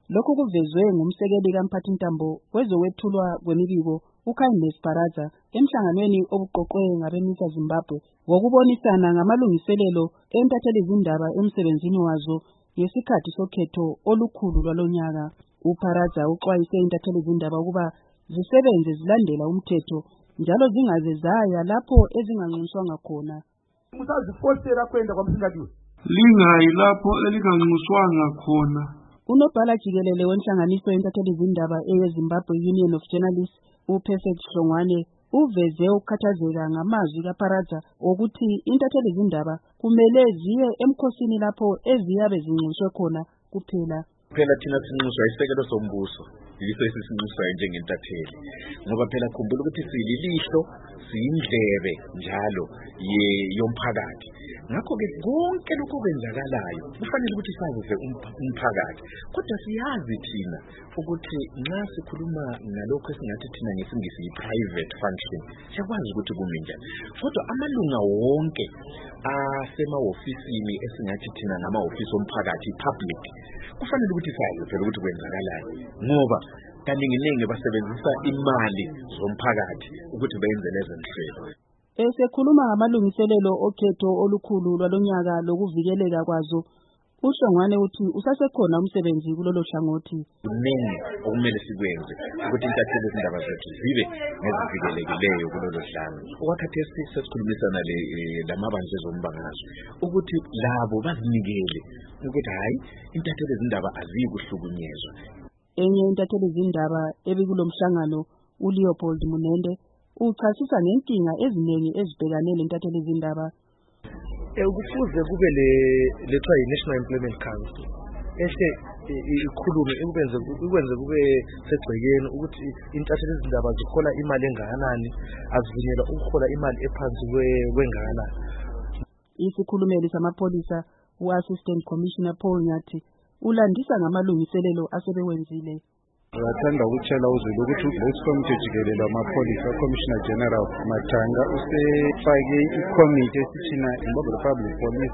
Lokhu kuvezwe ngumsekeli kaMphathintambo wezokwethulwa kwemibiko uKindness Baraza emhlanganweni obuqoqwe ngabemisa Zimbabwe wokubonisana ngamalungiselelo entatheli-zindaba emsebenzini wazo ngesikhathi sokhetho olukhulu lwalonyaka. UBaraza uxwayise intatheli-zindaba ukuba zisebenze zilandela umthetho njalo zingaze zaya lapho ezinganxuswanga khona. Musazifosela kwenda kwamsingathiwe. Lingayi lapho elinganxuswanga khona. Unobhala jikelele wenhlanganiso yentatheli-zindaba eyeZimbabwe Union of Journalists uPerfect Hlongwane uveze ukukhathazeka ngamazwi kaBaraza ukuthi intatheli-zindaba kumele ziye emkhosini lapho eziyabe zinxuswe khona kuphela. Phela thina sinxuswa isekelo sombuso, yiso esisinxusayo njengentatheli. Ngoba phela khumbula ukuthi sililihlo, siyindlebe njalo yomphakathi. Ngakho-ke konke lokho kwenzakalayo kufanele ukuthi sazize umphakathi. Kodwa siyazi thina ukuthi nxa sikhuluma ngalokho esingathi thina ngesingisi yi-private function, siyakwazi ukuthi kumi njani. Kodwa amalunga wonke asemahofisini esingathi thina ngama-ofisi omphakathi, public, kufanele ukuthi sazi phela ukuthi kwenzakalayo. Ngoba kaningi basebenzisa imali zomphakathi ukuthi benze lezi nhlelo. Esekhuluma ngamalungiselelo okhetho olukhulu lwalonyaka lokuvikeleka kwazo, uHlongwane uthi usasekhona umsebenzi kulolo hlangothi. Kuningi okumele sikwenze ukuthi intatheli-zindaba zethu zibe nezivikelekileyo kulolo hlanga. Okwakhathesi sesikhulumisana lamabandla ezombangazwe ukuthi labo bazinikele ukuthi hayi intatheli-zindaba azikuhlukunyezwa. Enye intatheli-zindaba ebikulo mhlangano uLeopold Munende uchasisa ngenkinga eziningi ezibhekane nentatheli-zindaba. Kufuze kube lethwa yi-National Employment Council ehle ikhulume ikwenze kube segcekeni ukuthi intatheli-zindaba zihola imali engakanani, azivunyelwa ukuhola imali ephansi kwengakanani. Isikhulumeli samapholisa u-Assistant Commissioner Paul Nyathi ulandisa ngamalungiselelo asebewenzile. Ngathanda ukutshela uzulu ukuthi uSomthetho jikelele wamapholisa Commissioner General Matanga usefake iCommittee esithina Zimbabwe Republic Police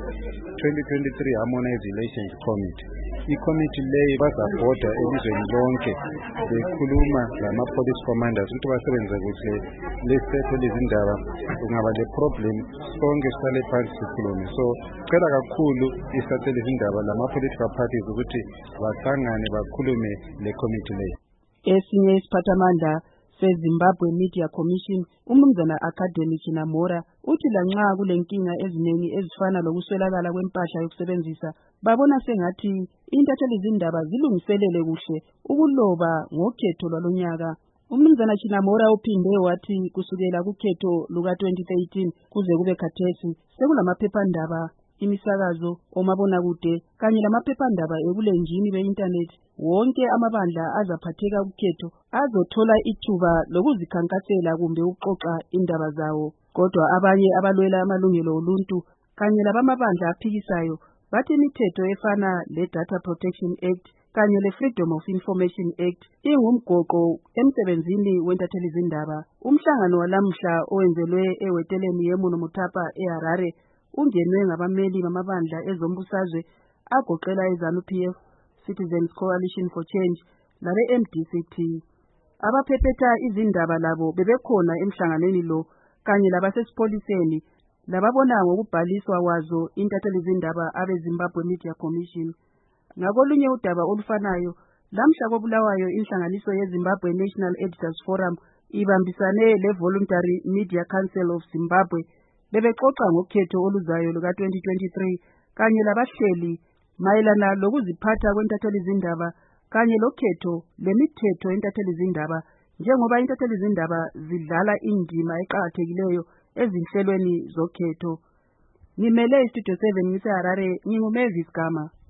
2023 Harmonized Relations Committee. I-committee leyo bazabhoda elizweni lonke bekhuluma lama-police commanders ukuthi basebenze kuhle lesitatheli-zindaba. Kungaba le-problem sonke sihlale phansi sikhulume. So cela kakhulu isitatheli-zindaba lama-political parties ukuthi bahlangane bakhulume le-committee leyo. Esinye isiphathamandla seZimbabwe Media Commission uMnumzana Academy Chinamora uthi lanxa kulenkinga eziningi ezifana lokuswelakala kwempahla yokusebenzisa, babona sengathi intatheli-zindaba zilungiselele kuhle ukuloba ngokhetho lwalonyaka. uMnumzana Chinamora uphinde wathi kusukela kukhetho luka-2013 kuze kube khathesi sekulamaphephandaba, imisakazo, omabonakude kanye lamaphephandaba ebulenjini be-intanethi. Wonke amabandla azaphatheka kukhetho azothola ithuba lokuzikhankasela kumbe ukuxoxa indaba zawo. Kodwa abanye abalwela amalungelo oluntu kanye labamabandla aphikisayo bathi imithetho efana le-Data Protection Act kanye le-Freedom of Information Act ingumgoqo emsebenzini wentatheli-zindaba. Umhlangano walamhla owenzelwe eweteleni yeMuno Mutapa eHarare ungenwe ngabameli bamabandla ezombusazwe agoqela iZANU-PF, Citizens Coalition for Change labe-MDCT. Abaphephetha izindaba labo bebekhona emhlanganweni lo kanye labasesipoliseni lababona ngokubhaliswa wazo intatheli-zindaba abe-Zimbabwe Media Commission. Ngakolunye udaba olufanayo, lamhla koBulawayo inhlanganiso yeZimbabwe National Editors Forum ibambisane le-Voluntary Media Council of Zimbabwe bebexoxa ngokhetho oluzayo luka-2023 kanye labahleli mayelana lokuziphatha kwentatheli-zindaba kanye lokhetho lemithetho entatheli-zindaba njengoba intatheli-zindaba zidlala indima eqakathekileyo ezinhlelweni zokhetho. Ngimele iStudio 7 ngiseHarare, nginguMavis Gama.